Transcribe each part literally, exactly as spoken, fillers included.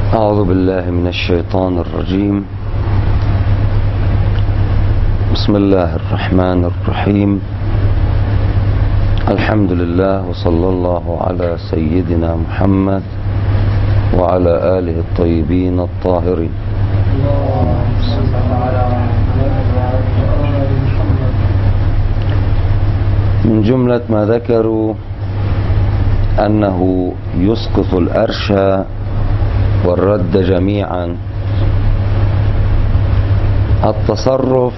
أعوذ بالله من الشيطان الرجيم. بسم الله الرحمن الرحيم. الحمد لله وصلى الله على سيدنا محمد وعلى آله الطيبين الطاهرين. من جملة ما ذكروا أنه يسقط الأرش والرد جميعا التصرف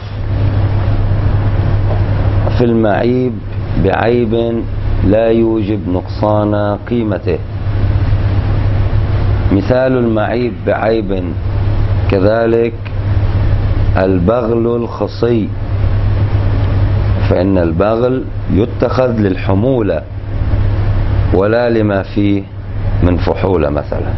في المعيب بعيب لا يوجب نقصان قيمته. مثال المعيب بعيب كذلك البغل الخصي، فإن البغل يتخذ للحمولة ولا لما فيه من فحولة مثلا،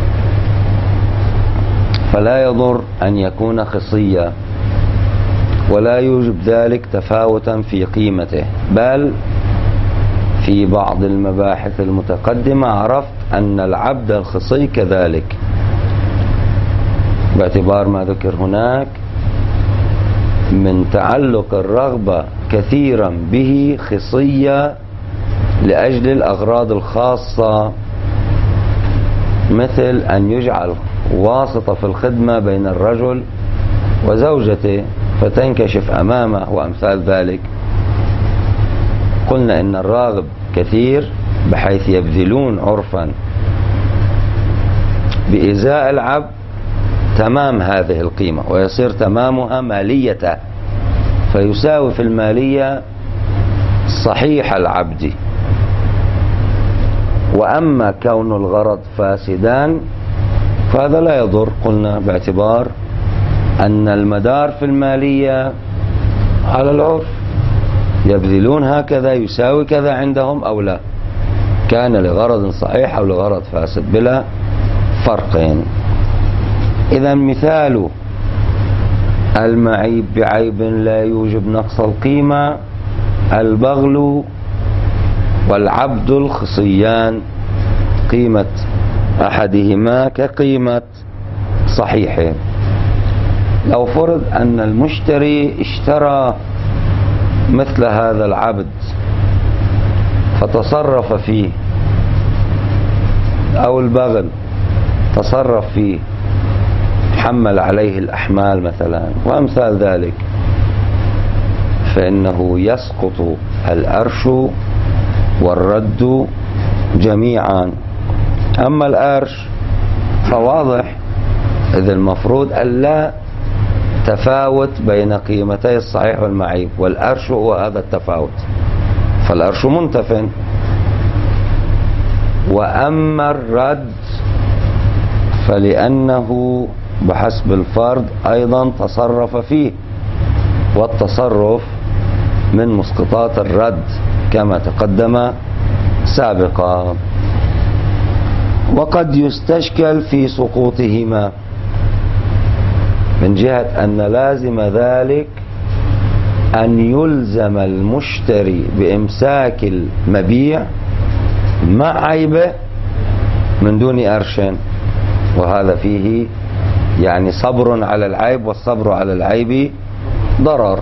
فلا يضر أن يكون خصيا ولا يوجب ذلك تفاوتا في قيمته، بل في بعض المباحث المتقدمة عرفت أن العبد الخصي كذلك، باعتبار ما ذكر هناك من تعلق الرغبة كثيرا به خصية لأجل الأغراض الخاصة، مثل أن يجعل واسطة في الخدمة بين الرجل وزوجته فتنكشف أمامه وأمثال ذلك. قلنا إن الراغب كثير بحيث يبذلون عرفا بإزاء العبد تمام هذه القيمة، ويصير تمامها ماليته، فيساوي في المالية صحيح العبد. وأما كون الغرض فاسدان فهذا لا يضر، قلنا باعتبار أن المدار في المالية على العرف، يبذلون هكذا يساوي كذا عندهم أو لا، كان لغرض صحيح أو لغرض فاسد بلا فرقين. إذا مثال المعيب بعيب لا يوجب نقص القيمة البغل والعبد الخصيان، قيمة أحدهما كقيمة صحيحه. لو فرض أن المشتري اشترى مثل هذا العبد فتصرف فيه، أو البغل تصرف فيه حمل عليه الأحمال مثلا وأمثال ذلك، فإنه يسقط الأرش والرد جميعا. أما الأرش فواضح، إذ المفروض أن لا تفاوت بين قيمتي الصحيح والمعيب، والأرش هو هذا التفاوت، فالأرش منتف. وأما الرد فلأنه بحسب الفرض أيضا تصرف فيه، والتصرف من مسقطات الرد كما تقدم سابقا. وقد يستشكل في سقوطهما من جهة أن لازم ذلك أن يلزم المشتري بإمساك المبيع مع عيبه من دون أرش، وهذا فيه يعني صبر على العيب، والصبر على العيب ضرر،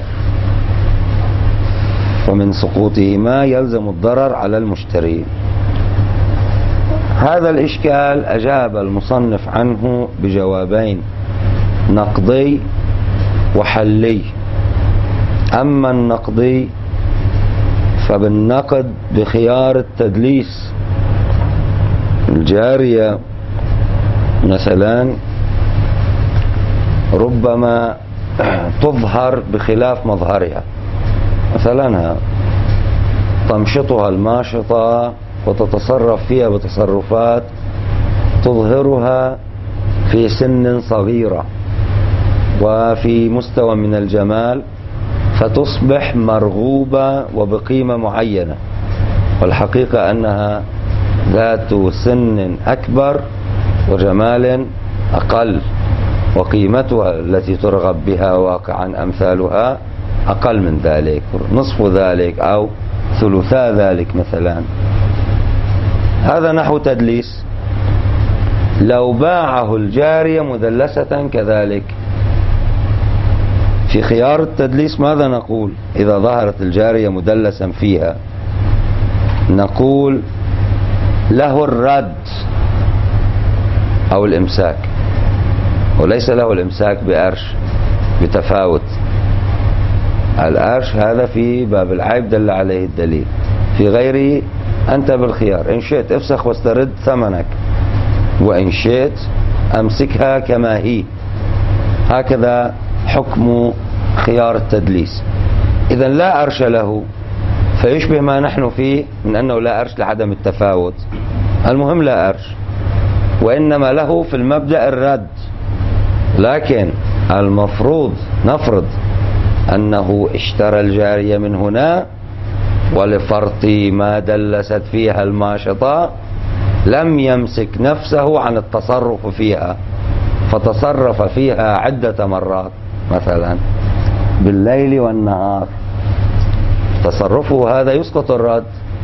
ومن سقوطهما يلزم الضرر على المشتري. هذا الإشكال أجاب المصنف عنه بجوابين، نقضي وحلي. أما النقضي فبالنقد بخيار التدليس، الجارية مثلا ربما تظهر بخلاف مظهرها، مثلا تمشطها الماشطة وتتصرف فيها بتصرفات تظهرها في سن صغيرة وفي مستوى من الجمال، فتصبح مرغوبة وبقيمة معينة، والحقيقة أنها ذات سن أكبر وجمال أقل، وقيمتها التي ترغب بها واقعا أمثالها أقل من ذلك، نصف ذلك أو ثلثا ذلك مثلا. هذا نحو تدليس. لو باعه الجارية مدلسة كذلك. في خيار التدليس ماذا نقول إذا ظهرت الجارية مدلسا فيها؟ نقول له الرد أو الإمساك، وليس له الإمساك بأرش بتفاوت. الأرش هذا في باب العيب دل عليه الدليل، في غيره أنت بالخيار، إن شئت افسخ واسترد ثمنك، وإن شئت أمسكها كما هي. هكذا حكم خيار التدليس. إذن لا أرش له، فيشبه ما نحن فيه من أنه لا أرش لعدم التفاوت. المهم لا أرش، وإنما له في المبدأ الرد. لكن المفروض نفرض أنه اشترى الجارية من هنا، ولفرط ما دلست فيها الماشطة لم يمسك نفسه عن التصرف فيها، فتصرف فيها عدة مرات مثلا بالليل والنهار. تصرفه هذا يسقط الرد،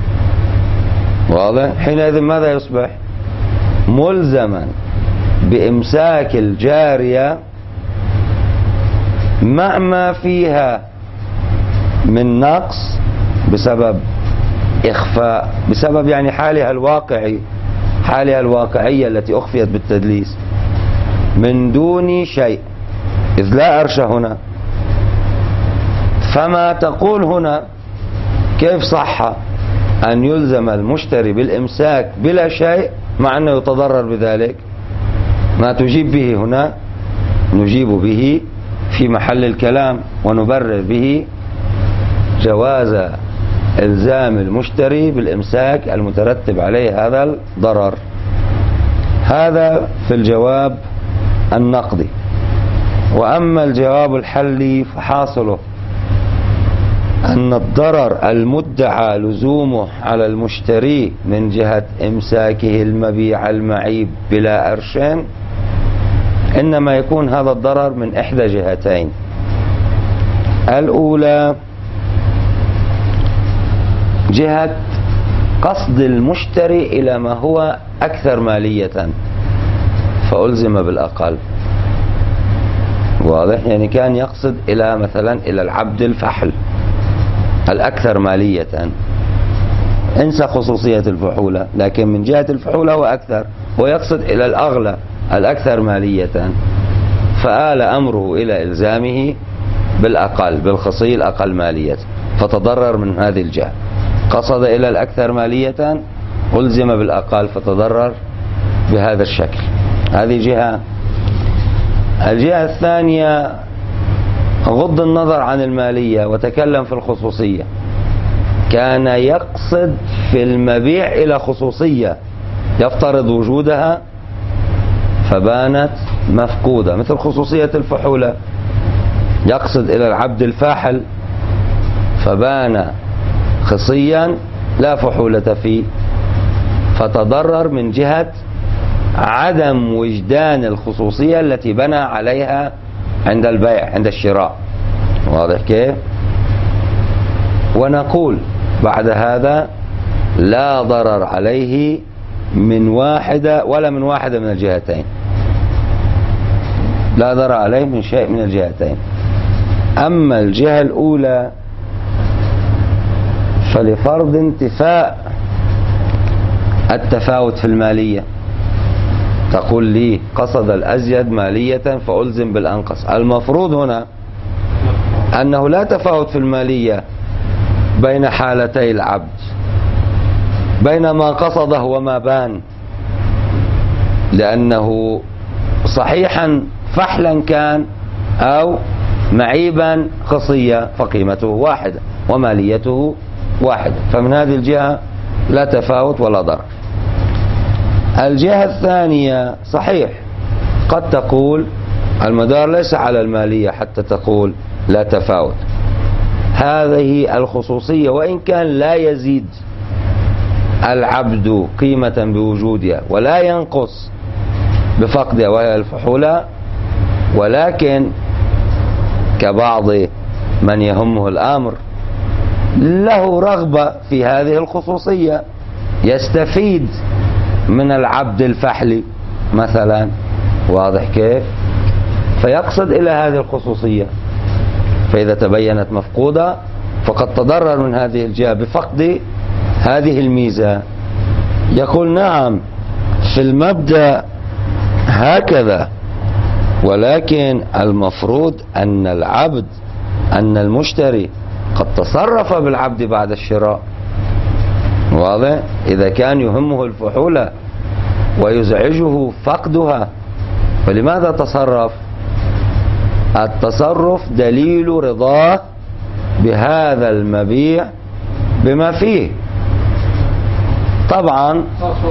واضح؟ حينئذ ماذا يصبح؟ ملزما بإمساك الجارية مع ما فيها من نقص بسبب إخفاء، بسبب يعني حالها الواقعي، حالها الواقعية التي أخفيت بالتدليس، من دون شيء، إذ لا أرش هنا. فما تقول هنا كيف صح أن يلزم المشتري بالإمساك بلا شيء مع أنه يتضرر بذلك؟ ما تجيب به هنا نجيب به في محل الكلام، ونبرر به جواز إلزام المشتري بالإمساك المترتب عليه هذا الضرر. هذا في الجواب النقدي. وأما الجواب الحلي فحاصله أن الضرر المدعى لزومه على المشتري من جهة إمساكه المبيع المعيب بلا أرشين، إنما يكون هذا الضرر من إحدى جهتين. الأولى جهة قصد المشتري إلى ما هو أكثر مالية فألزم بالأقل، واضح؟ يعني كان يقصد إلى مثلا إلى العبد الفحل الأكثر مالية، انسى خصوصية الفحولة، لكن من جهة الفحولة هو أكثر، ويقصد إلى الأغلى الأكثر مالية، فآل أمره إلى إلزامه بالأقل، بالخصي الأقل مالية، فتضرر من هذه الجهة. قصد إلى الأكثر مالية ألزم بالأقل فتضرر بهذا الشكل. هذه جهة. الجهة الثانية غض النظر عن المالية وتكلم في الخصوصية، كان يقصد في المبيع إلى خصوصية يفترض وجودها فبانت مفقودة، مثل خصوصية الفحولة، يقصد إلى العبد الفاحل فبان خصيا لا فحولة فيه، فتضرر من جهة عدم وجدان الخصوصية التي بنى عليها عند البيع عند الشراء، واضح كيف؟ ونقول بعد هذا لا ضرر عليه من واحدة ولا من واحدة من الجهتين، لا ضرر عليه من شيء من الجهتين. أما الجهة الأولى فلفرض انتفاء التفاوت في المالية، تقول لي قصد الأزيد مالية فألزم بالأنقص. المفروض هنا أنه لا تفاوت في المالية بين حالتي العبد، بين ما قصده وما بان، لأنه صحيحا فحلا كان أو معيبا خصية فقيمته واحدة وماليته واحدة، فمن هذه الجهة لا تفاوت ولا ضرر. الجهة الثانية صحيح قد تقول المدار ليس على المالية حتى تقول لا تفاوت، هذه الخصوصية وإن كان لا يزيد العبد قيمة بوجودها ولا ينقص بفقدها وهي الفحولة، ولكن كبعض من يهمه الأمر له رغبة في هذه الخصوصية، يستفيد من العبد الفحل مثلا. واضح كيف؟ فيقصد إلى هذه الخصوصية، فإذا تبينت مفقودة فقد تضرر من هذه الجهة بفقد هذه الميزة. يقول نعم في المبدأ هكذا، ولكن المفروض أن العبد أن المشتري قد تصرف بالعبد بعد الشراء. واضح؟ إذا كان يهمه الفحولة ويزعجه فقدها فلماذا تصرف؟ التصرف دليل رضاه بهذا المبيع بما فيه. طبعا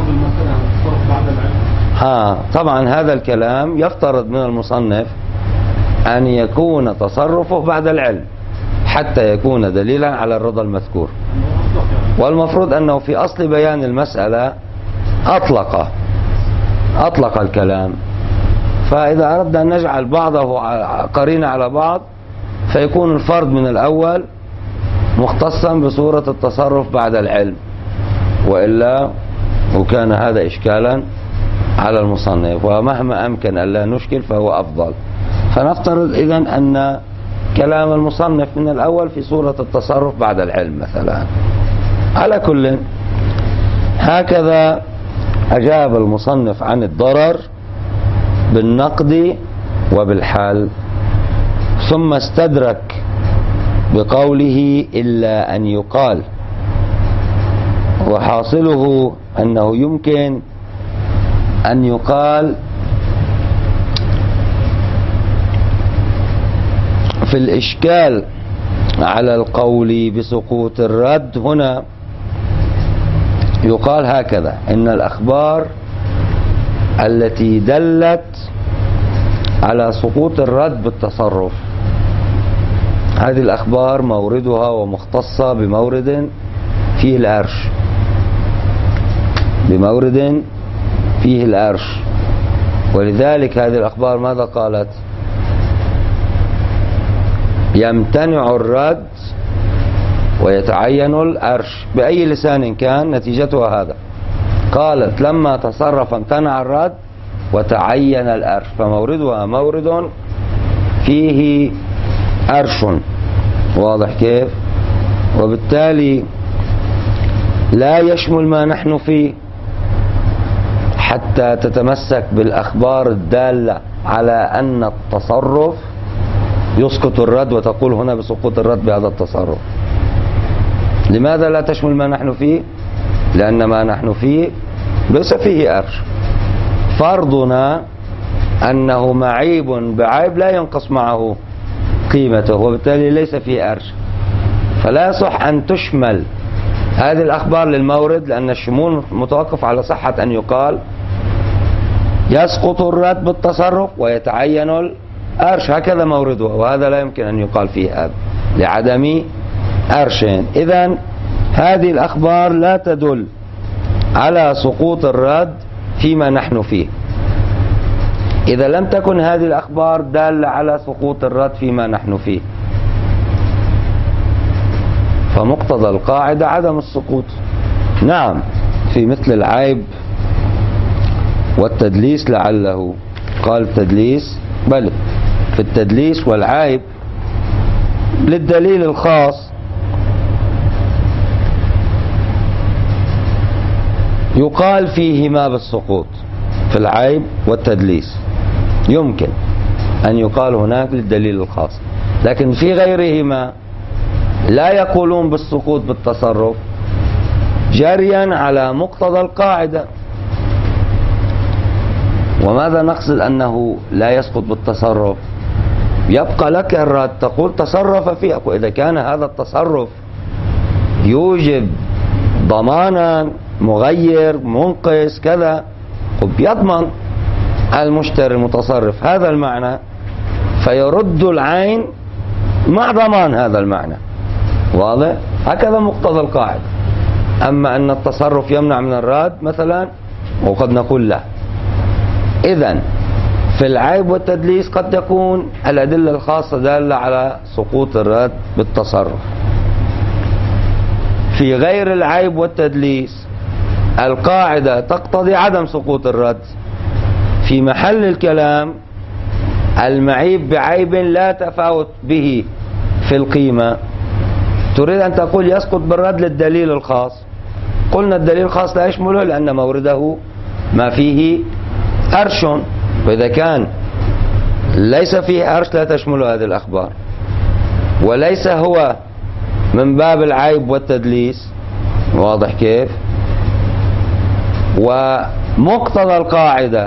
ها طبعا هذا الكلام يفترض من المصنف أن يكون تصرفه بعد العلم حتى يكون دليلا على الرضا المذكور، والمفروض أنه في أصل بيان المسألة أطلق أطلق الكلام. فإذا أردنا أن نجعل بعضه قرين على بعض فيكون الفرض من الأول مختصا بصورة التصرف بعد العلم، وإلا وكان هذا إشكالا على المصنف، ومهما أمكن أن لا نشكل فهو أفضل. فنفترض إذن أن كلام المصنف من الأول في صورة التصرف بعد العلم مثلا. على كل هكذا أجاب المصنف عن الضرر بالنقد وبالحال، ثم استدرك بقوله إلا أن يقال، وحاصله أنه يمكن أن يقال في الإشكال على القول بسقوط الرد. هنا يقال هكذا: إن الأخبار التي دلت على سقوط الرد بالتصرف، هذه الأخبار موردها ومختصة بمورد فيه الأرش، بمورد فيه الأرش. ولذلك هذه الأخبار ماذا قالت؟ يمتنع الرد ويتعين الأرش بأي لسان كان، نتيجتها هذا. قالت لما تصرف امتنع الرد وتعين الأرش، فموردها مورد فيه أرش. واضح كيف؟ وبالتالي لا يشمل ما نحن فيه حتى تتمسك بالأخبار الدالة على أن التصرف يسقط الرد وتقول هنا بسقوط الرد بهذا التصرف. لماذا لا تشمل ما نحن فيه؟ لأن ما نحن فيه ليس فيه أرش. فرضنا أنه معيب بعيب لا ينقص معه قيمته، وبالتالي ليس فيه أرش، فلا يصح أن تشمل هذه الأخبار للمورد، لأن الشمول متوقف على صحة أن يقال يسقط الرد بالتصرف ويتعين الأرش، هكذا موردها، وهذا لا يمكن أن يقال فيه هذا لعدم أرشين. إذن هذه الأخبار لا تدل على سقوط الرد فيما نحن فيه. إذا لم تكن هذه الأخبار دالة على سقوط الرد فيما نحن فيه فمقتضى القاعدة عدم السقوط. نعم في مثل العيب والتدليس لعله قال التدليس، بل في التدليس والعيب للدليل الخاص يقال فيهما بالسقوط. في العيب والتدليس يمكن أن يقال هناك للدليل الخاص، لكن في غيرهما لا يقولون بالسقوط بالتصرف جاريا على مقتضى القاعدة. وماذا نقصد أنه لا يسقط بالتصرف؟ يبقى لك الرد تقول تصرف فيه، وإذا كان هذا التصرف يوجب ضمانا مغير منقص كذا يضمن المشتري المتصرف هذا المعنى فيرد العين مع ضمان هذا المعنى. واضح؟ هكذا مقتضى القاعدة. أما أن التصرف يمنع من الرد مثلا وقد نقول لا. إذن في العيب والتدليس قد تكون الأدلة الخاصة دالة على سقوط الرد بالتصرف. في غير العيب والتدليس القاعدة تقتضي عدم سقوط الرد في محل الكلام المعيب بعيب لا تفاوت به في القيمة، تريد أن تقول يسقط بالرد للدليل الخاص. قلنا الدليل الخاص لا يشمله لأن مورده ما فيه أرش، فإذا كان ليس فيه أرش لا تشمله هذه الأخبار، وليس هو من باب العيب والتدليس. واضح كيف؟ ومقتضى القاعدة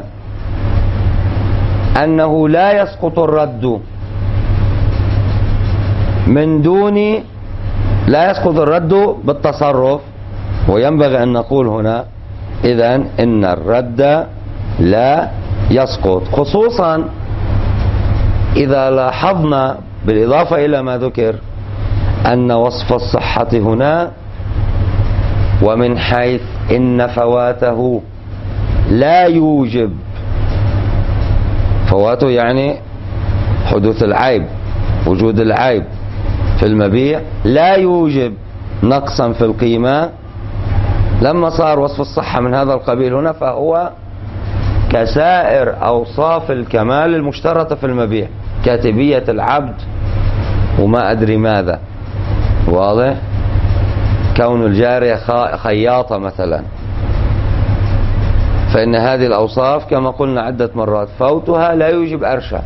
أنه لا يسقط الرد من دون لا يسقط الرد بالتصرف، وينبغي أن نقول هنا إذن إن الرد لا يسقط، خصوصا إذا لاحظنا بالإضافة إلى ما ذكر أن وصف الصحة هنا ومن حيث إن فواته لا يوجب، فواته يعني حدوث العيب، وجود العيب في المبيع لا يوجب نقصا في القيمة. لما صار وصف الصحة من هذا القبيل هنا فهو كسائر أوصاف الكمال المشترطة في المبيع، كاتبية العبد وما أدري ماذا. واضح؟ كون الجارية خياطة مثلا، فإن هذه الأوصاف كما قلنا عدة مرات فوتها لا يوجب أرشا،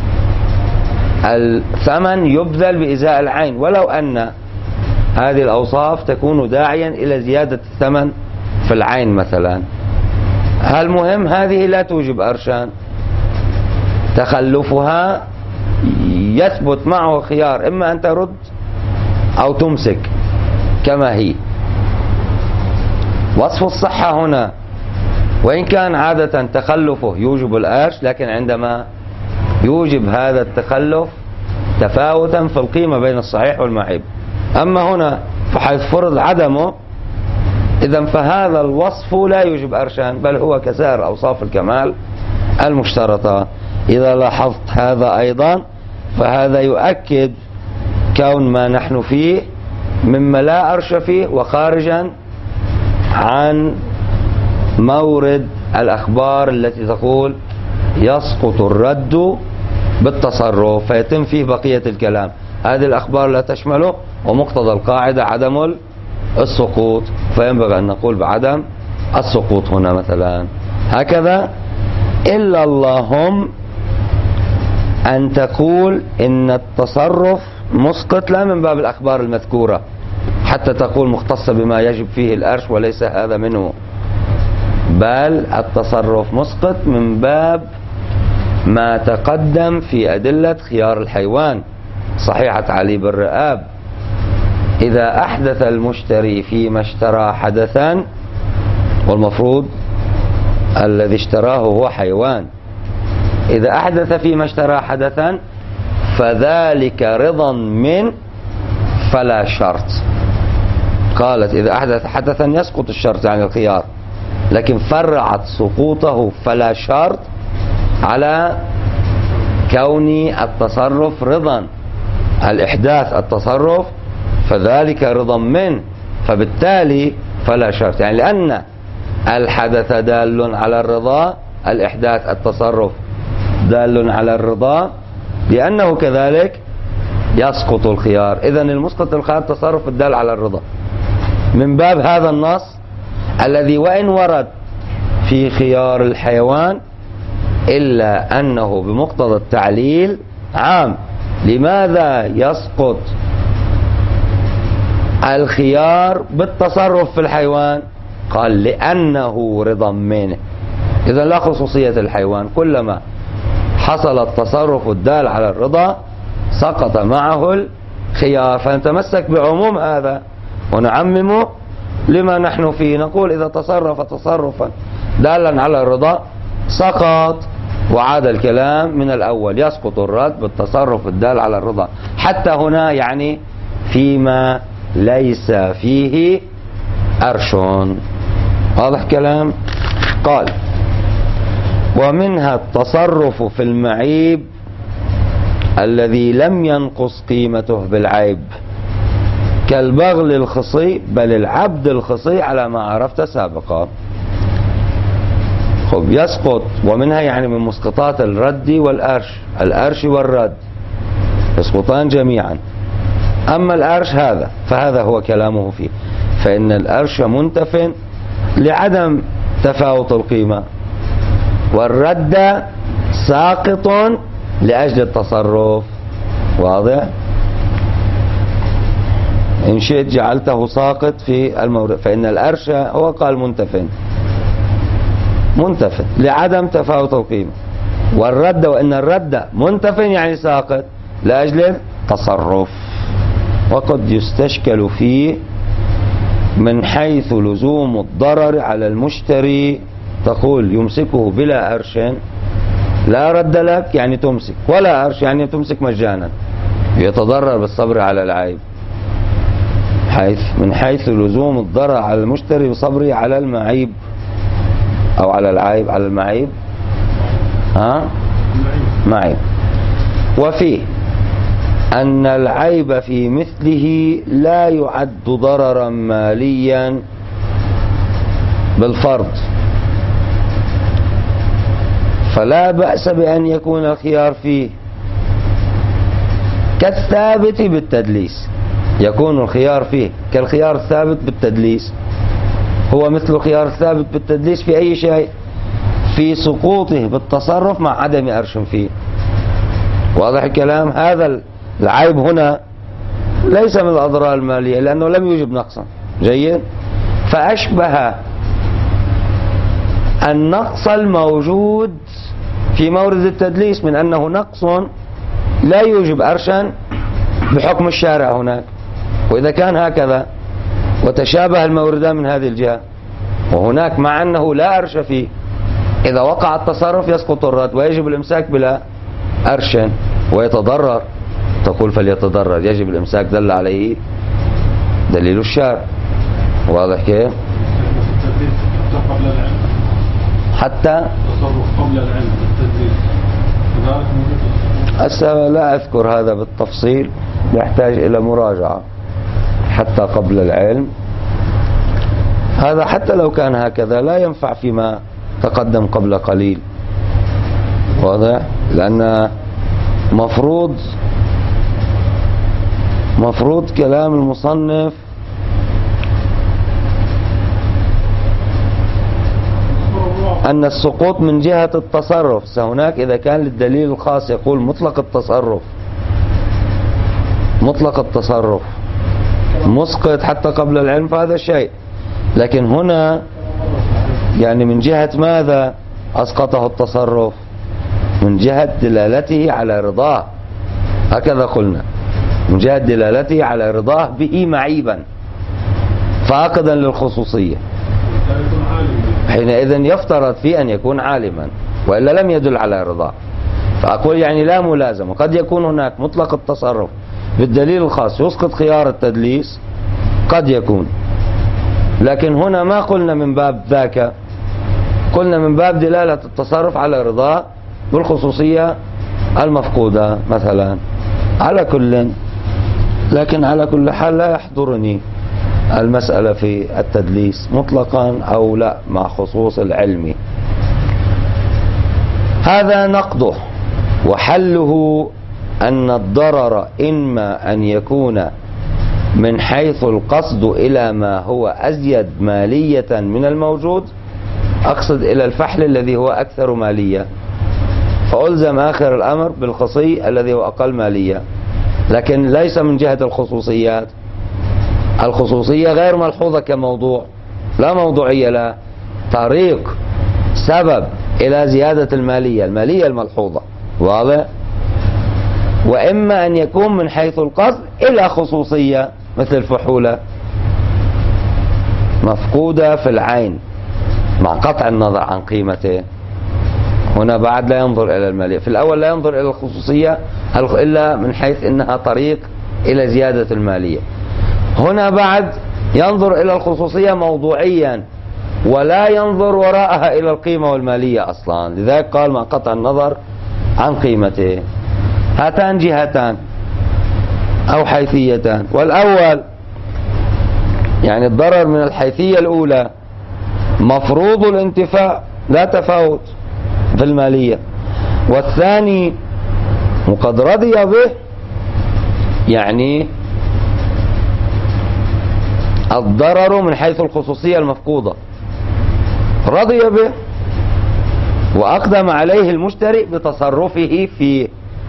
الثمن يبذل بإزاء العين ولو أن هذه الأوصاف تكون داعيا إلى زيادة الثمن في العين مثلا. المهم هذه لا توجب أرشان، تخلفها يثبت معه خيار، إما أن ترد أو تمسك كما هي. وصف الصحة هنا وإن كان عادة تخلفه يوجب الأرش، لكن عندما يوجب هذا التخلف تفاوتا في القيمة بين الصحيح والمعيب. أما هنا فحيث فرض عدمه إذن فهذا الوصف لا يوجب أرشان، بل هو كسائر أوصاف الكمال المشترطة. إذا لاحظت هذا أيضا فهذا يؤكد كون ما نحن فيه مما لا أرش فيه وخارجا عن مورد الأخبار التي تقول يسقط الرد بالتصرف فيتم فيه بقية الكلام. هذه الأخبار لا تشمله، ومقتضى القاعدة عدم السقوط، فينبغي أن نقول بعدم السقوط هنا مثلا هكذا. إلا اللهم أن تقول إن التصرف مسقط لا من باب الأخبار المذكورة حتى تقول مختصة بما يجب فيه الأرش وليس هذا منه، بل التصرف مسقط من باب ما تقدم في أدلة خيار الحيوان، صحيحة علي بالرئاب: إذا أحدث المشتري فيما اشترى حدثا، والمفروض الذي اشتراه هو حيوان، إذا أحدث فيما اشترى حدثا فذلك رضا من فلا شرط. قالت إذا أحدث حدثا يسقط الشرط عن الخيار، لكن فرعت سقوطه فلا شرط على كون التصرف رضا، الإحداث التصرف فذلك رضا منه، فبالتالي فلا شرط، يعني لأن الحدث دال على الرضا، الإحداث التصرف دال على الرضا، لأنه كذلك يسقط الخيار. إذن المسقط الخيار تصرف الدال على الرضا من باب هذا النص الذي وإن ورد في خيار الحيوان إلا أنه بمقتضى التعليل عام. لماذا يسقط الخيار بالتصرف في الحيوان؟ قال لأنه رضا منه. إذا لا خصوصية الحيوان، كلما حصل التصرف الدال على الرضا سقط معه الخيار، فنتمسك بعموم هذا ونعممه لما نحن فيه، نقول إذا تصرف تصرفا دالا على الرضا سقط، وعاد الكلام من الأول، يسقط الرد بالتصرف الدال على الرضا حتى هنا، يعني فيما ليس فيه أرش. واضح كلام؟ قال ومنها التصرف في المعيب الذي لم ينقص قيمته بالعيب كالبغل الخصي، بل العبد الخصي على ما عرفت سابقا. خب يسقط، ومنها يعني من مسقطات الرد والأرش، الأرش والرد يسقطان جميعا. أما الأرش هذا فهذا هو كلامه فيه، فإن الأرش منتف لعدم تفاوت القيمة، والرد ساقط لأجل التصرف. واضح؟ إن شئت جعلته ساقط في المورد، فإن الأرش هو قال منتف منتف لعدم تفاوت القيمة، والرد وإن الرد منتف يعني ساقط لأجل التصرف. وقد يستشكل فيه من حيث لزوم الضرر على المشتري، تقول يمسكه بلا أرش، لا رد لك يعني تمسك، ولا أرش يعني تمسك مجانا، يتضرر بالصبر على العيب. حيث من حيث لزوم الضرر على المشتري بصبره على المعيب أو على العيب، على المعيب ها معيب. وفيه أن العيب في مثله لا يعد ضررا ماليا بالفرض، فلا بأس بأن يكون الخيار فيه كالثابت بالتدليس. يكون الخيار فيه كالخيار الثابت بالتدليس، هو مثل خيار الثابت بالتدليس في أي شيء، في سقوطه بالتصرف مع عدم أرش فيه. واضح الكلام؟ هذا العيب هنا ليس من الأضرار المالية لأنه لم يوجب نقصا. جيد؟ فأشبه النقص الموجود في مورد التدليس من أنه نقص لا يوجب أرشا بحكم الشارع هناك. وإذا كان هكذا وتشابه الموردان من هذه الجهة، وهناك مع أنه لا أرش فيه، إذا وقع التصرف يسقط الرد ويجب الإمساك بلا أرش ويتضرر، تقول فليتضرر، يجب الإمساك، دل عليه دليل الشارع. واضح كيف؟ حتى قبل العلم التدليس، لا أذكر هذا بالتفصيل، يحتاج إلى مراجعة. حتى قبل العلم هذا حتى لو كان هكذا لا ينفع فيما تقدم قبل قليل. واضح؟ لأن مفروض مفروض كلام المصنف أن السقوط من جهة التصرف. هناك إذا كان للدليل الخاص يقول مطلق التصرف، مطلق التصرف مسقط حتى قبل العلم فهذا شيء، لكن هنا يعني من جهة ماذا أسقطه التصرف؟ من جهة دلالته على رضاه، هكذا قلنا، من جهة دلالته على رضاه به معيبا فاقدا للخصوصية، حينئذ يفترض فيه أن يكون عالما، وإلا لم يدل على رضاه. فأقول يعني لا ملازمة، قد يكون هناك مطلق التصرف بالدليل الخاص يسقط خيار التدليس، قد يكون، لكن هنا ما قلنا من باب ذاك، قلنا من باب دلالة التصرف على رضاه بالخصوصية المفقودة مثلا. على كل لكن على كل حال لا يحضرني المسألة في التدليس مطلقا أو لا مع خصوص العلم. هذا نقضه، وحله أن الضرر إما أن يكون من حيث القصد إلى ما هو أزيد مالية من الموجود، أقصد إلى الفحل الذي هو أكثر مالية، فألزم آخر الأمر بالخصي الذي هو أقل مالية، لكن ليس من جهة الخصوصيات. الخصوصية غير ملحوظة كموضوع، لا موضوعية، لا طريق سبب إلى زيادة المالية، المالية الملحوظة. واضح؟ وإما أن يكون من حيث القصد إلى خصوصية، مثل الفحولة مفقودة في العين مع قطع النظر عن قيمته، هنا بعد لا ينظر إلى المالية. في الأول لا ينظر إلى الخصوصية إلا من حيث إنها طريق إلى زيادة المالية، هنا بعد ينظر إلى الخصوصية موضوعيا ولا ينظر وراءها إلى القيمة والمالية أصلا، لذلك قال مع قطع النظر عن قيمته. هاتان جهتان أو حيثيتان، والأول يعني الضرر من الحيثية الأولى مفروض الانتفاع لا تفاوت في المالية. والثاني وقد رضي به، يعني الضرر من حيث الخصوصية المفقودة، رضي به وأقدم عليه المشتري بتصرفه فيه،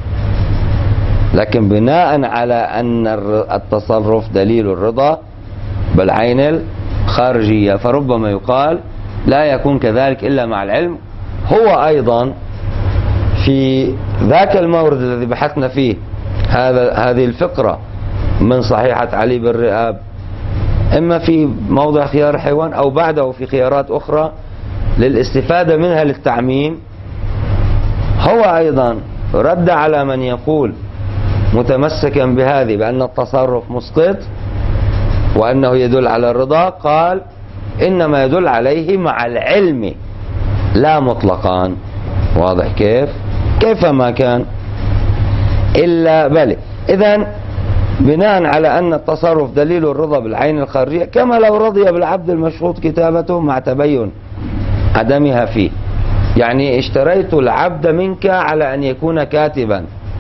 لكن بناء على أن التصرف دليل الرضا بالعين الخارجية، فربما يقال لا يكون كذلك إلا مع العلم. هو أيضا في ذاك المورد الذي بحثنا فيه هذا هذه الفقرة من صحيحة علي بن رئاب، إما في موضع خيار الحيوان أو بعده في خيارات أخرى للاستفادة منها للتعميم، هو أيضا رد على من يقول متمسكا بهذه بأن التصرف مسقط وأنه يدل على الرضا، قال إنما يدل عليه مع العلم لا مطلقا. واضح كيف؟ كيفما كان إلا بل. إذن بناء على أن التصرف دليل الرضا بالعين الخارجية، كما لو رضي بالعبد المشروط كتابته مع تبين عدمها فيه، يعني اشتريت العبد منك على أن يكون كاتبا،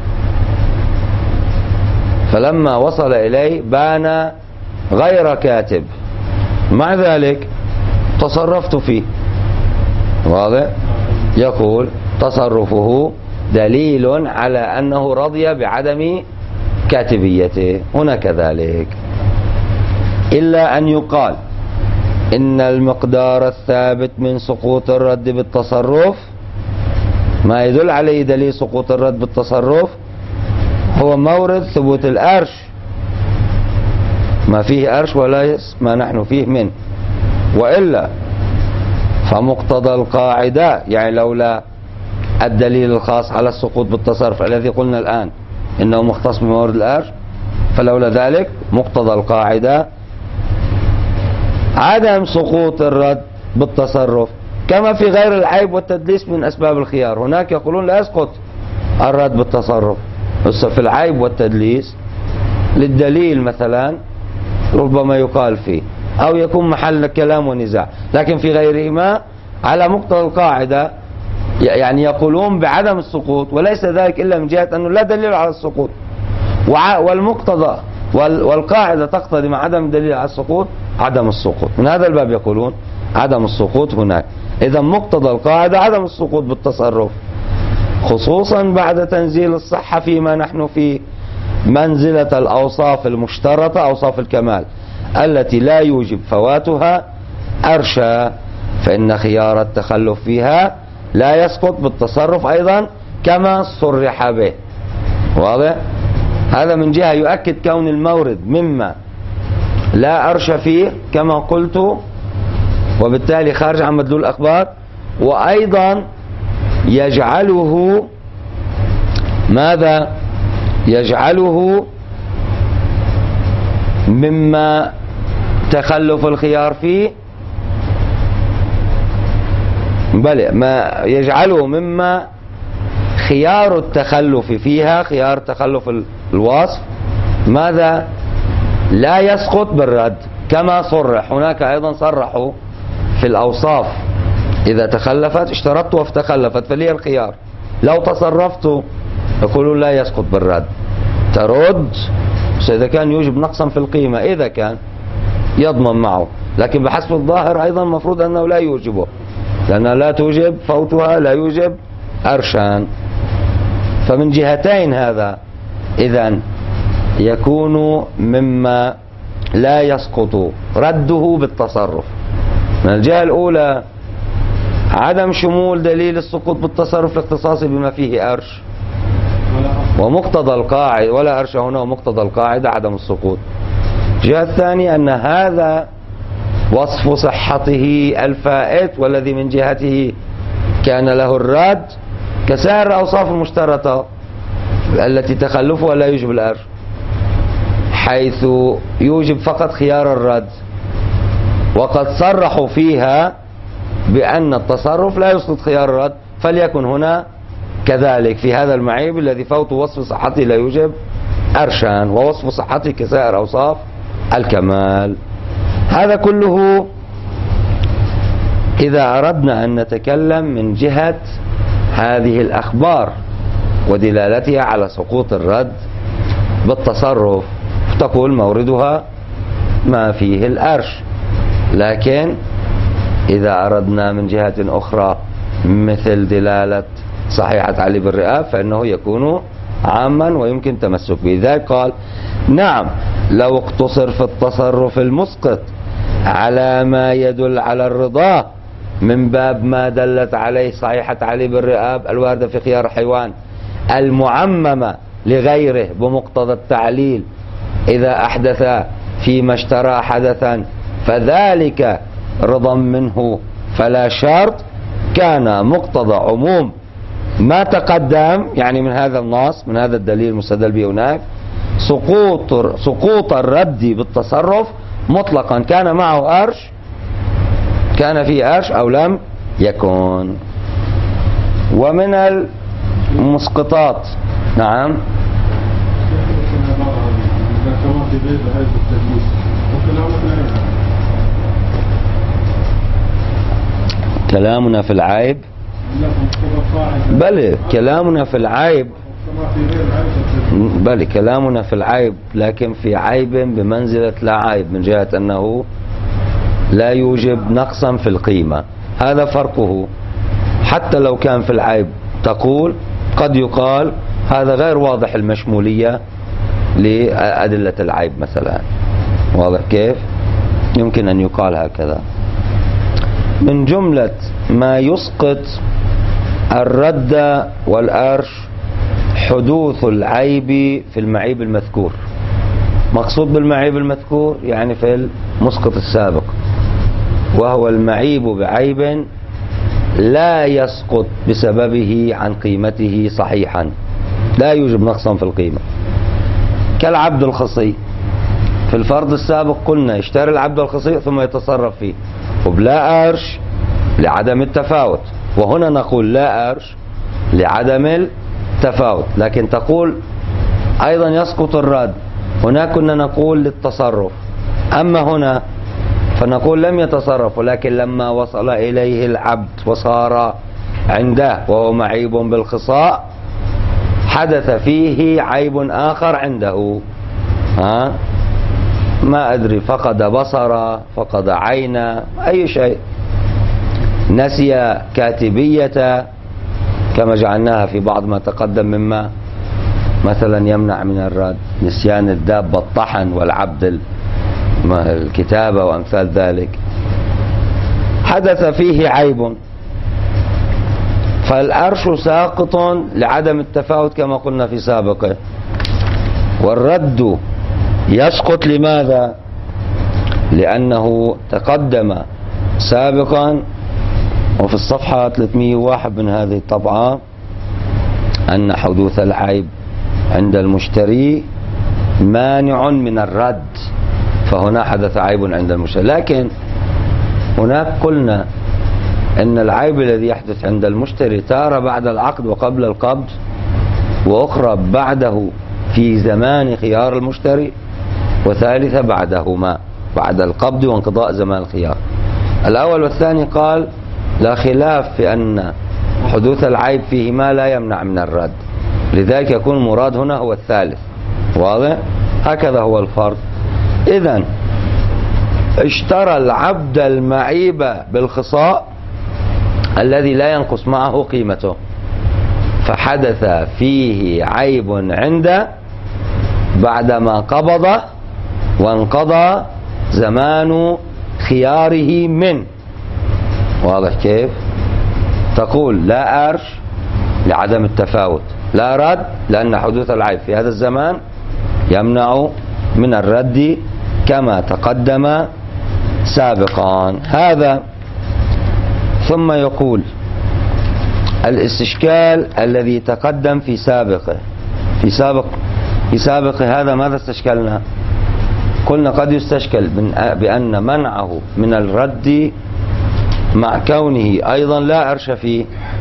فلما وصل إليه بان غير كاتب، مع ذلك تصرفت فيه. واضح؟ يقول تصرفه دليل على أنه رضي بعدم كاتبيته. هنا كذلك، إلا أن يقال إن المقدار الثابت من سقوط الرد بالتصرف، ما يدل عليه دليل سقوط الرد بالتصرف هو مورد ثبوت الأرش، ما فيه أرش ولا ما نحن فيه منه، وإلا فمقتضى القاعدة، يعني لولا الدليل الخاص على السقوط بالتصرف الذي قلنا الآن إنه مختص بمورد الأرش، فلولا ذلك مقتضى القاعدة عدم سقوط الرد بالتصرف، كما في غير العيب والتدليس من أسباب الخيار. هناك يقولون لا يسقط الرد بالتصرف، بس في العيب والتدليس للدليل مثلا ربما يقال فيه أو يكون محل كلام ونزاع، لكن في غيرهما على مقتضى القاعدة يعني يقولون بعدم السقوط، وليس ذلك إلا من جهة أنه لا دليل على السقوط، والمقتضى والقاعدة تقتضي مع عدم الدليل على السقوط عدم السقوط. من هذا الباب يقولون عدم السقوط هناك. إذا مقتضى القاعدة عدم السقوط بالتصرف، خصوصا بعد تنزيل الصحة فيما نحن في منزلة الأوصاف المشترطة، أوصاف الكمال التي لا يوجب فواتها أرشا، فإن خيار التخلف فيها لا يسقط بالتصرف أيضا كما صرح به. واضح؟ هذا من جهة يؤكد كون المورد مما لا أرش فيه كما قلت، وبالتالي خارج عن مدلول الأخبار، وأيضا يجعله ماذا؟ يجعله مما تخلف الخيار فيه، بل ما يجعله مما خيار التخلف فيها، خيار تخلف الوصف ماذا؟ لا يسقط بالرد كما صرح. هناك أيضا صرحوا في الأوصاف إذا تخلفت اشترطت وافتخلفت فلي الخيار، لو تصرفت يقولون لا يسقط بالرد، ترد إذا كان يوجب نقصا في القيمة، إذا كان يضمن معه، لكن بحسب الظاهر أيضا مفروض أنه لا يوجبه، لأنها لا توجب فوتها لا يوجب أرشان. فمن جهتين هذا إذن يكون مما لا يسقط رده بالتصرف. من الجهة الأولى عدم شمول دليل السقوط بالتصرف الاختصاصي بما فيه أرش، ومقتضى القاعدة ولا أرش هنا، ومقتضى القاعدة عدم السقوط. الجهة الثانية أن هذا وصف صحته الفائت والذي من جهته كان له الرد كسائر الأوصاف المشترطة التي تخلفها لا يوجب الأرش، حيث يوجب فقط خيار الرد، وقد صرحوا فيها بأن التصرف لا يسقط خيار الرد، فليكن هنا كذلك في هذا المعيب الذي فوت وصف صحته لا يوجب أرشان، ووصف صحته كسائر أوصاف الكمال. هذا كله إذا أردنا أن نتكلم من جهة هذه الأخبار ودلالتها على سقوط الرد بالتصرف، تقول موردها ما فيه الأرش. لكن إذا أردنا من جهة أخرى مثل دلالة صحيحة علي بن رئاب فإنه يكون عاما ويمكن تمسك به. ذلك قال نعم لو اقتصر في التصرف المسقط على ما يدل على الرضا من باب ما دلت عليه صحيحة علي بن رئاب الواردة في خيار الحيوان المعممة لغيره بمقتضى التعليل، إذا أحدث فيما اشترى حدثا فذلك رضا منه فلا شرط، كان مقتضى عموم ما تقدم يعني من هذا النص من هذا الدليل المستدل به هناك سقوط سقوط الرد بالتصرف مطلقا، كان معه أرش كان فيه أرش أو لم يكن. ومن المسقطات نعم كلامنا في العيب، بل كلامنا في العيب بل كلامنا في العيب لكن في عيب بمنزلة لا عيب، من جهة أنه لا يوجب نقصا في القيمة، هذا فرقه. حتى لو كان في العيب تقول قد يقال هذا غير واضح المشمولية لأدلة العيب مثلا، واضح كيف؟ يمكن أن يقال هكذا. من جملة ما يسقط الرد والأرش حدوث العيب في المعيب المذكور. مقصود بالمعيب المذكور يعني في المسقط السابق، وهو المعيب بعيب لا يسقط بسببه عن قيمته صحيحا، لا يوجب نقصا في القيمة، كالعبد الخصي. في الفرض السابق قلنا يشتري العبد الخصي ثم يتصرف فيه وبلا أرش لعدم التفاوت، وهنا نقول لا أرش لعدم التفاوت، لكن تقول أيضا يسقط الرد. هناك كنا نقول للتصرف، أما هنا فنقول لم يتصرف، ولكن لما وصل إليه العبد وصار عنده وهو معيب بالخصاء حدث فيه عيب آخر عنده، ها ما أدري فقد بصر فقد عين أي شيء، نسي كاتبية كما جعلناها في بعض ما تقدم مما مثلا يمنع من الرد، نسيان الدابة الطحن والعبد الكتابة وأمثال ذلك، حدث فيه عيب فالأرش ساقط لعدم التفاوت كما قلنا في سابقه، والرد يسقط لماذا؟ لأنه تقدم سابقا وفي الصفحة ثلاثمئة وواحد من هذه الطبعة أن حدوث العيب عند المشتري مانع من الرد، فهنا حدث عيب عند المشتري. لكن هناك قلنا أن العيب الذي يحدث عند المشتري تارة بعد العقد وقبل القبض، وأخرى بعده في زمان خيار المشتري، وثالثة بعدهما بعد القبض وانقضاء زمان الخيار. الأول والثاني قال لا خلاف في أن حدوث العيب فيهما لا يمنع من الرد، لذلك يكون المراد هنا هو الثالث، واضح؟ هكذا هو الفرق. إذن اشترى العبد المعيب بالخصاء الذي لا ينقص معه قيمته، فحدث فيه عيب عنده بعدما قبض وانقضى زمان خياره منه، واضح كيف؟ تقول لا أرش لعدم التفاوت، لا رد لأن حدوث العيب في هذا الزمان يمنع من الرد كما تقدم سابقا. هذا ثم يقول الاستشكال الذي تقدم في سابقه في سابق في سابق هذا ماذا استشكلنا؟ قلنا قد يستشكل بأن منعه من الرد مع كونه أيضا لا أرش فيه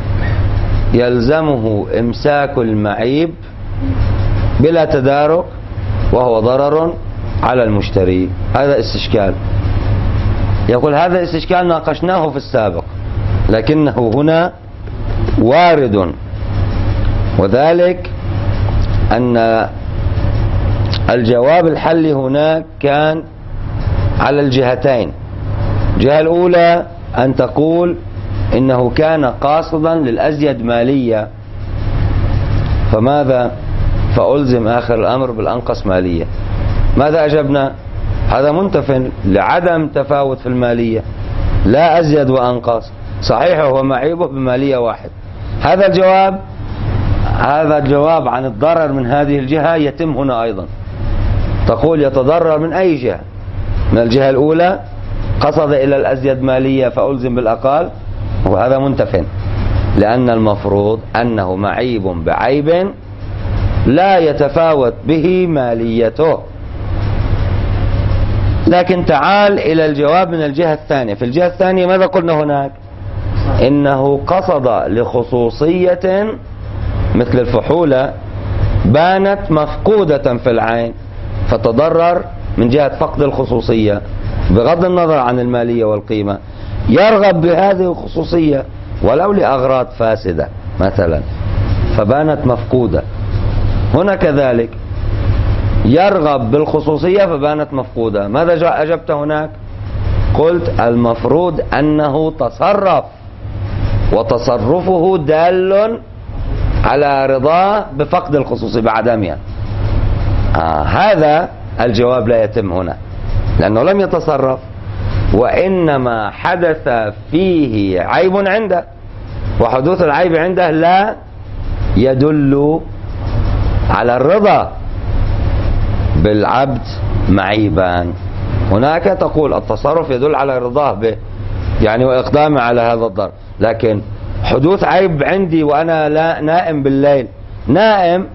يلزمه إمساك المعيب بلا تدارك وهو ضرر على المشتري، هذا استشكال. يقول هذا الاستشكال ناقشناه في السابق لكنه هنا وارد، وذلك أن الجواب الحلي هناك كان على الجهتين. الجهة الأولى أن تقول إنه كان قاصدا للأزيد مالية، فماذا؟ فألزم آخر الأمر بالأنقص مالية. ماذا أجبنا؟ هذا منتف لعدم تفاوت في المالية، لا أزيد وأنقص، صحيح هو معيبه بمالية واحد. هذا الجواب هذا الجواب عن الضرر من هذه الجهة يتم هنا أيضا. تقول يتضرر من أي جهة؟ من الجهة الأولى قصد إلى الأزيد مالية فألزم بالأقل، وهذا منتف، لأن المفروض أنه معيب بعيب لا يتفاوت به ماليته. لكن تعال إلى الجواب من الجهة الثانية. في الجهة الثانية ماذا قلنا هناك؟ إنه قصد لخصوصية مثل الفحولة بانت مفقودة في العين، فتضرر من جهة فقد الخصوصية بغض النظر عن المالية والقيمة، يرغب بهذه الخصوصية ولو لأغراض فاسدة مثلا، فبانت مفقودة. هنا كذلك يرغب بالخصوصية فبانت مفقودة. ماذا أجبت هناك؟ قلت المفروض أنه تصرف، وتصرفه دال على رضاه بفقد الخصوصية بعدمها. آه هذا الجواب لا يتم هنا، لأنه لم يتصرف، وإنما حدث فيه عيب عنده، وحدوث العيب عنده لا يدل على الرضا بالعبد معيبا. هناك تقول التصرف يدل على رضاه به، يعني وإقدامه على هذا الضرر، لكن حدوث عيب عندي وأنا لا نائم بالليل، نائم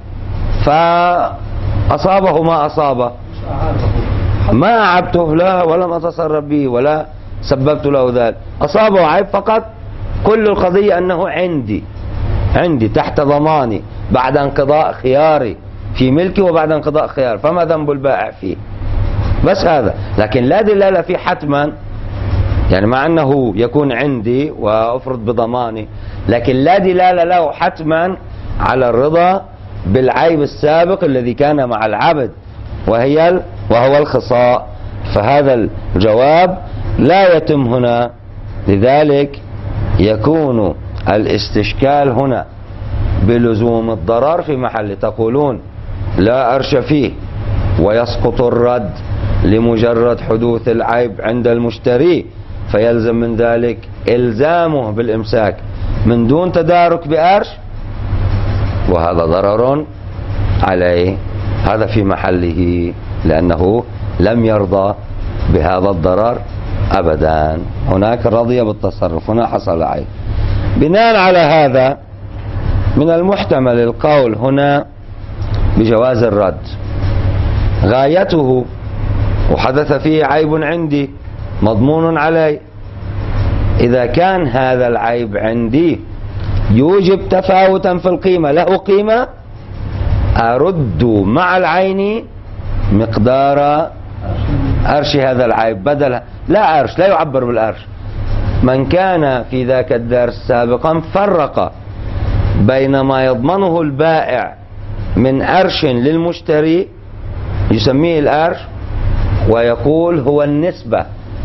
فأصابه ما أصابه، ما أعبته لا ولم أتصرف به ولا سببت له ذلك، أصابه عيب فقط. كل القضية أنه عندي عندي تحت ضماني بعد انقضاء خياري في ملكي وبعد انقضاء خيار، فما ذنب البائع فيه؟ بس هذا. لكن لا دلالة فيه حتما، يعني مع أنه يكون عندي وأفرض بضماني، لكن لا دلالة له حتما على الرضا بالعيب السابق الذي كان مع العبد وهي وهو الخصاء. فهذا الجواب لا يتم هنا، لذلك يكون الاستشكال هنا بلزوم الضرر في محل. تقولون لا أرش فيه ويسقط الرد لمجرد حدوث العيب عند المشتري، فيلزم من ذلك إلزامه بالإمساك من دون تدارك بأرش، وهذا ضرر عليه. هذا في محله، لأنه لم يرضى بهذا الضرر أبدا. هناك رضي بالتصرف، هنا حصل عيب. بناء على هذا من المحتمل القول هنا بجواز الرد، غايته وحدث فيه عيب عندي مضمون علي. إذا كان هذا العيب عندي يوجب تفاوتا في القيمة، له قيمة، أرد مع العين مقدار أرش هذا العيب بدل لا أرش، لا يعبر بالأرش. من كان في ذاك الدرس سابقا فرق بين ما يضمنه البائع من أرش للمشتري يسميه الأرش، ويقول هو النسبة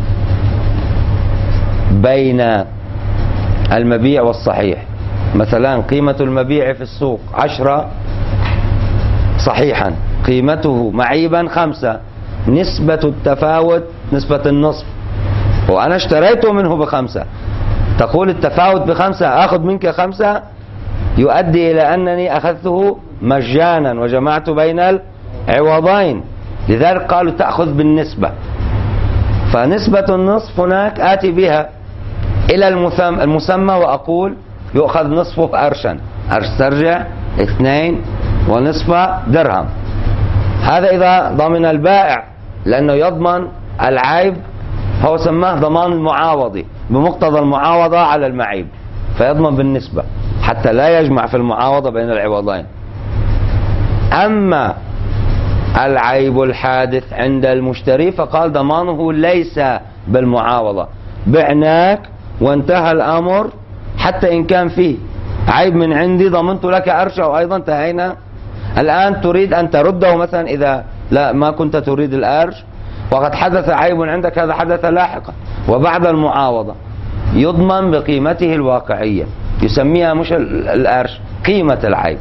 بين المبيع والصحيح. مثلا قيمة المبيع في السوق عشرة صحيحا، قيمته معيبا خمسة، نسبة التفاوت نسبة النصف، وأنا اشتريته منه بخمسة. تقول التفاوت بخمسة، أخذ منك خمسة يؤدي إلى أنني أخذته مجانا وجمعت بين العوضين، لذلك قالوا تأخذ بالنسبة. فنسبة النصف هناك آتي بها إلى المسمى وأقول يؤخذ نصفه أرشا، أرش ترجع اثنين ونصف درهم. هذا إذا ضمن البائع، لأنه يضمن العيب، هو سماه ضمان المعاوضي بمقتضى المعاوضة على المعيب، فيضمن بالنسبة حتى لا يجمع في المعاوضة بين العوضين. أما العيب الحادث عند المشتري فقال ضمانه ليس بالمعاوضة، بعناك وانتهى الأمر، حتى إن كان فيه عيب من عندي ضمنت لك أرشه وأيضا انتهينا. الآن تريد أن ترده مثلا إذا لا ما كنت تريد الأرش وقد حدث عيب عندك، هذا حدث لاحقا وبعد المعاوضة، يضمن بقيمته الواقعية، يسميها مش الأرش، قيمة العيب،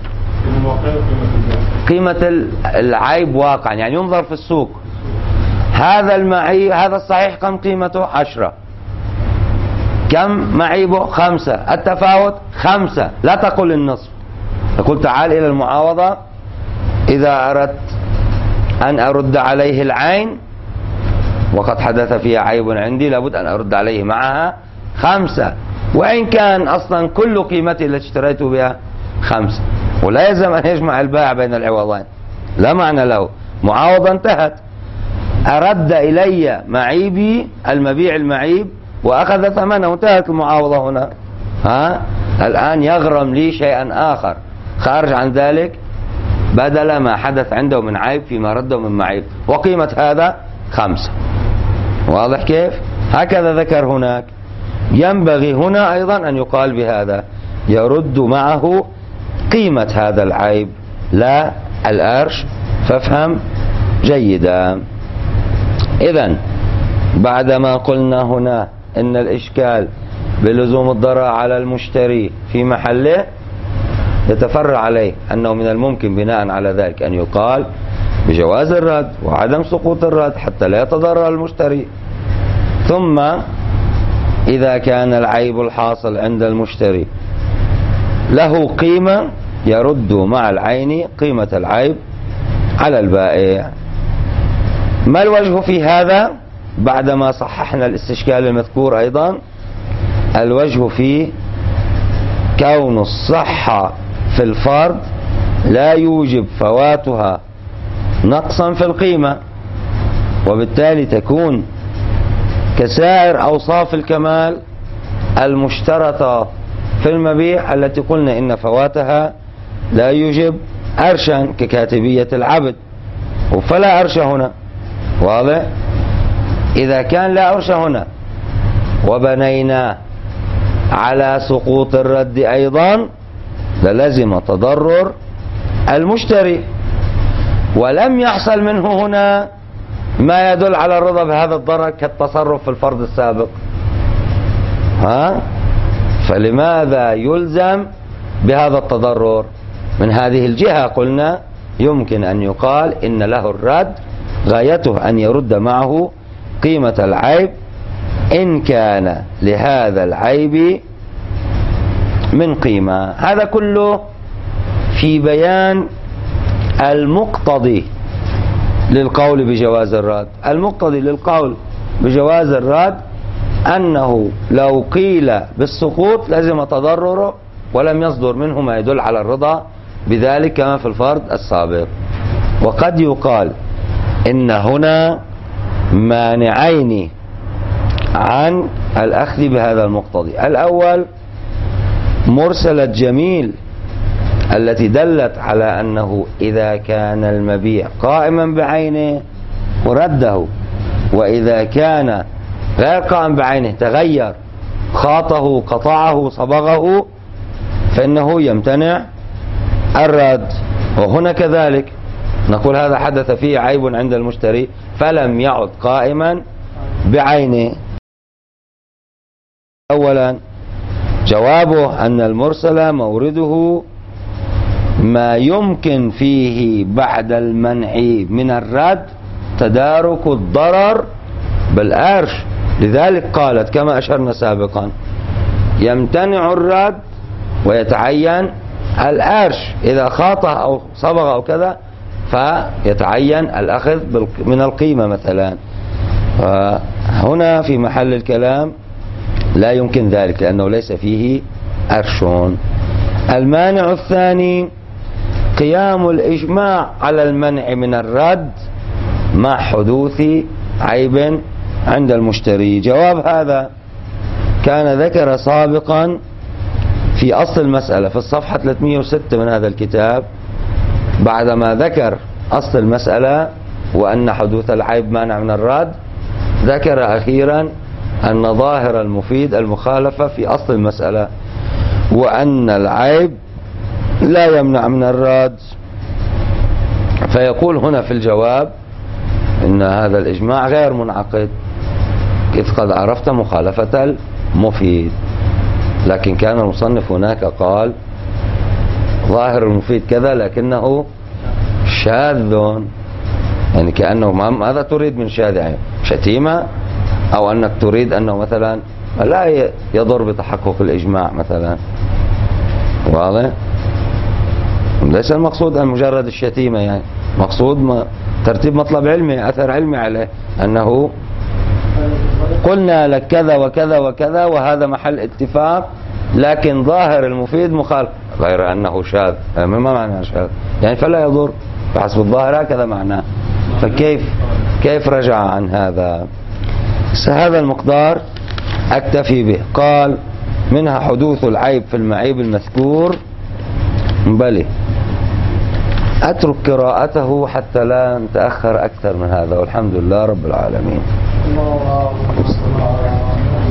قيمة العيب واقعا، يعني ينظر في السوق هذا المعيب، هذا الصحيح كم قيمته؟ عشرة، كم معيبه؟ خمسة، التفاوت خمسة، لا تقل النصف، تقول تعال إلى المعاوضة إذا أردت أن أرد عليه العين وقد حدث فيها عيب عندي لابد أن أرد عليه معها خمسة، وإن كان أصلا كل قيمتي التي اشتريت بها خمسة، ولا يلزم أن يجمع البائع بين العوضين، لا معنى له، معاوضة انتهت، أرد إلي معيبي المبيع المعيب وأخذ ثمنه، انتهت المعاوضة هنا. ها الآن يغرم لي شيئا آخر خارج عن ذلك بدل ما حدث عنده من عيب فيما رده من معيب، وقيمة هذا خمسة. واضح كيف؟ هكذا ذكر هناك. ينبغي هنا أيضا أن يقال بهذا، يرد معه قيمة هذا العيب لا الأرش، فافهم جيدا. إذن بعدما قلنا هنا إن الإشكال بلزوم الضرر على المشتري في محله، يتفرع عليه أنه من الممكن بناء على ذلك أن يقال بجواز الرد وعدم سقوط الرد حتى لا يتضرر المشتري. ثم إذا كان العيب الحاصل عند المشتري له قيمة، يرد مع العين قيمة العيب على البائع. ما الوجه في هذا بعدما صححنا الاستشكال المذكور؟ أيضا الوجه في كون الصحة في الفرد لا يوجب فواتها نقصا في القيمة، وبالتالي تكون كسائر أوصاف الكمال المشترطة في المبيع التي قلنا إن فواتها لا يوجب أرشا ككاتبية العبد، فلا أرش هنا. واضح؟ إذا كان لا أرش هنا وبنينا على سقوط الرد أيضا للزم تضرر المشتري، ولم يحصل منه هنا ما يدل على الرضا بهذا الضرر كالتصرف في الفرض السابق. ها؟ فلماذا يلزم بهذا التضرر؟ من هذه الجهة قلنا يمكن أن يقال إن له الرد غايته أن يرد معه قيمة العيب إن كان لهذا العيب من قيمة. هذا كله في بيان المقتضي للقول بجواز الرد. المقتضي للقول بجواز الرد أنه لو قيل بالسقوط لازم تضرره ولم يصدر منه ما يدل على الرضا بذلك كما في الفرض السابق. وقد يقال إن هنا مانعين عن الأخذ بهذا المقتضي. الأول مرسلة جميل التي دلت على أنه إذا كان المبيع قائما بعينه ورده، وإذا كان غير قائم بعينه تغير خاطه قطعه صبغه فإنه يمتنع الرد. وهنا كذلك نقول هذا حدث فيه عيب عند المشتري فلم يعد قائما بعينه. أولا جوابه أن المرسل مورده ما يمكن فيه بعد المنع من الرد تدارك الضرر بالأرش، لذلك قالت كما أشرنا سابقا يمتنع الرد ويتعين الأرش، إذا خاطه أو صبغ أو كذا فيتعين الأخذ من القيمة مثلا. هنا في محل الكلام لا يمكن ذلك لأنه ليس فيه أرش. المانع الثاني قيام الإجماع على المنع من الرد مع حدوث عيب عند المشتري. جواب هذا كان ذكر سابقا في أصل المسألة في الصفحة ثلاثمئة وستة من هذا الكتاب، بعدما ذكر أصل المسألة وأن حدوث العيب مانع من الرد، ذكر أخيرا أن ظاهر المفيد المخالفة في أصل المسألة، وأن العيب لا يمنع من الرد. فيقول هنا في الجواب إن هذا الإجماع غير منعقد، إذ قد عرفت مخالفة المفيد. لكن كان المصنف هناك قال ظاهر المفيد كذا لكنه شاذ، يعني كأنه ماذا تريد من شاذ؟ يعني شتيمة، أو أنك تريد أنه مثلا لا يضر بتحقق الإجماع مثلا. واضح؟ ليس المقصود أن مجرد الشتيمة، يعني مقصود ما ترتيب مطلب علمي، أثر علمي عليه، أنه قلنا لك كذا وكذا وكذا وهذا محل اتفاق، لكن ظاهر المفيد مخالف، غير أنه شاذ. ما معنى شاذ؟ يعني فلا يضر بحسب الظاهر، هكذا معناه. فكيف كيف رجع عن هذا؟ هذا المقدار أكتفي به. قال منها حدوث العيب في المعيب المذكور، بلي أترك قراءته حتى لا نتأخر أكثر من هذا، والحمد لله رب العالمين.